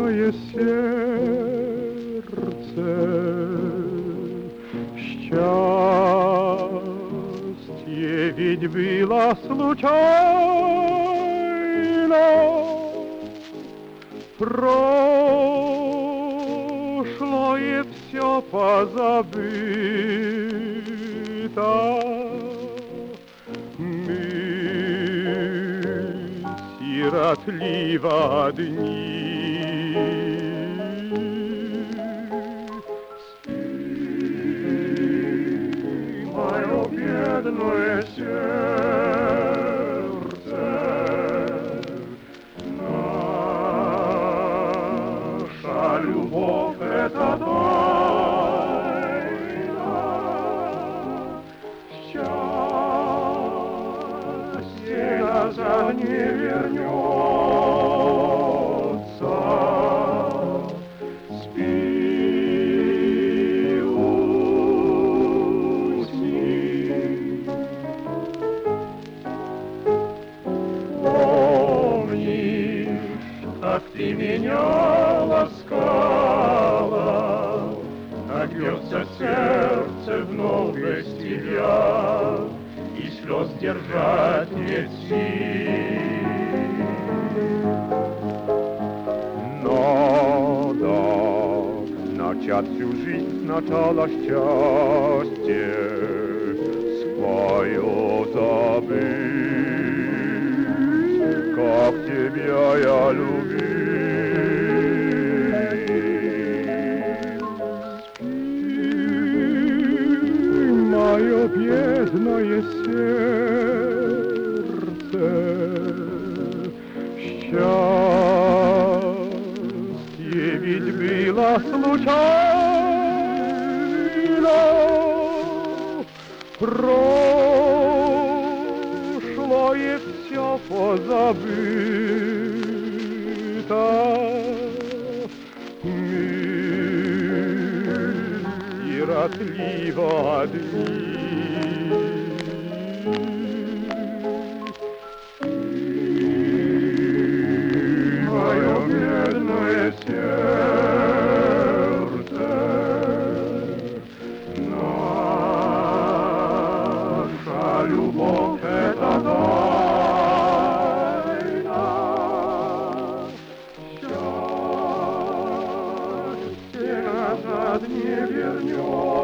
бедное сердце, счастье ведь было случайно, прошлое все позабыто. Сиротливо одни. Спи, мое бедное сердце, наша любовь — это тайна, счастье назад не вернется. Спи, усни. Помнишь, как ты меня ласкала, как бьется сердце вновь без тебя, и слез держать нет сил. Надо начать всю жизнь сначала, счастье свое забыть, как тебя я любил. Спи, мое бедное сердце, счастье ведь было случайно, прошлое все позабыто. Мы сиротливо одни. Мое бедное сердце, наша любовь — это тайна, счастье назад не вернется.